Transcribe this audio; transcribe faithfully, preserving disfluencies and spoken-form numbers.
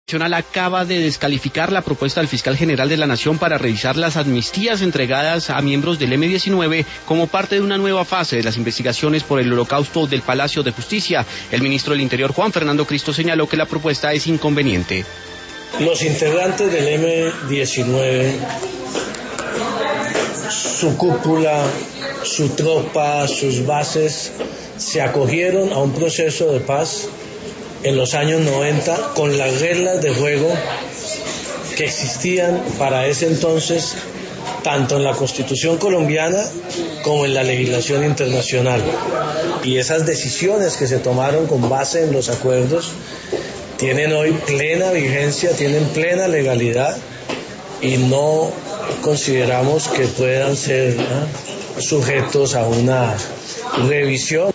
Nacional acaba de descalificar la propuesta del fiscal general de la Nación para revisar las amnistías entregadas a miembros del eme diecinueve como parte de una nueva fase de las investigaciones por el holocausto del Palacio de Justicia. El ministro del Interior, Juan Fernando Cristo, señaló que la propuesta es inconveniente. Los integrantes del eme diecinueve, su cúpula, su tropa, sus bases, se acogieron a un proceso de paz en los años noventa con las reglas de juego que existían para ese entonces, tanto en la Constitución colombiana como en la legislación internacional. Y esas decisiones que se tomaron con base en los acuerdos tienen hoy plena vigencia, tienen plena legalidad y no consideramos que puedan ser, ¿no?, sujetos a una revisión.